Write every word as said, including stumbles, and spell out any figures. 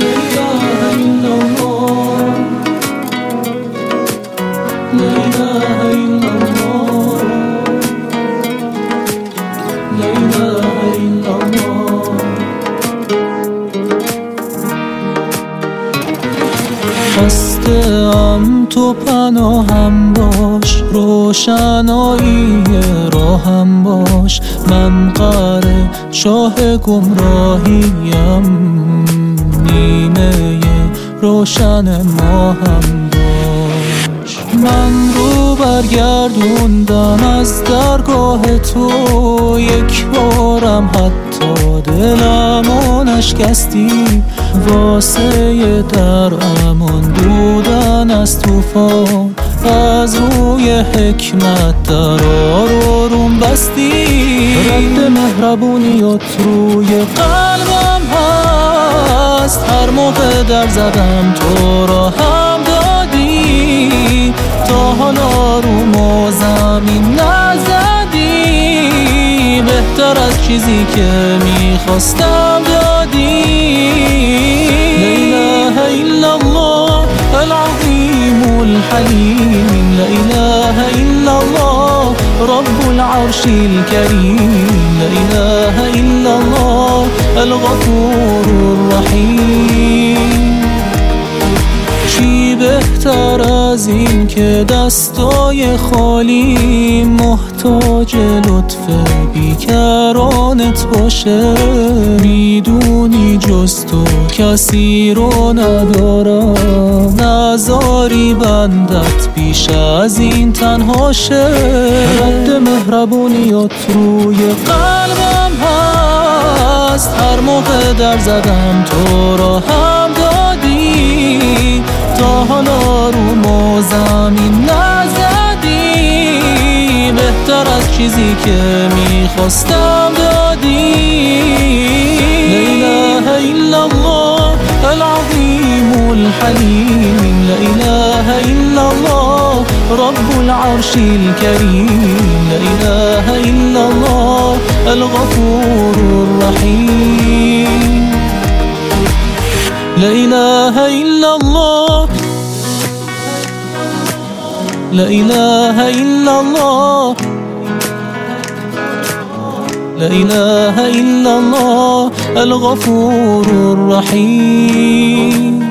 خسته‌ام تو پناهم باش، روشنایی راهم باش. من غره چاه گمراهیم، نیمه روشن ماهم باش. من رو برگردوندم از درگاه تو، یک بارم حتی دلمو نشکستی. واسه در امان بودن از طوفان، از روی حکمت درا رو روم بستی. رد مهربونیت روی قلبم هست، هر موقع در زدم تو را هم دادی. تا حالا رو زمین نزدی، بهتر از چیزی که میخواستم دادی. لا اله الا الله العظیم الحلیم، لا اله الا الله رب العرش الكریم، لا اله الا الله الغفور الرحیم. چی بهتر از این که دستای خالی محتاج لطف بیکرانت باشه. میدونی جز تو کسی رو ندارم، نذاری بندت بیش از این تنها شه. رد مهربونیت روی قلبم هست، هر موقع در زدم تو را هم دادی. تا حالا رو زمین نزدی، بهتر از چیزی که میخواستم دادی. لا اله الا الله العظیم الحلیم، لا اله الا الله رب العرش الكریم، لا اله الا الله الغفور الرحیم. لا اله الا الله، لا اله الا الله، لا اله الا الله الغفور الرحیم.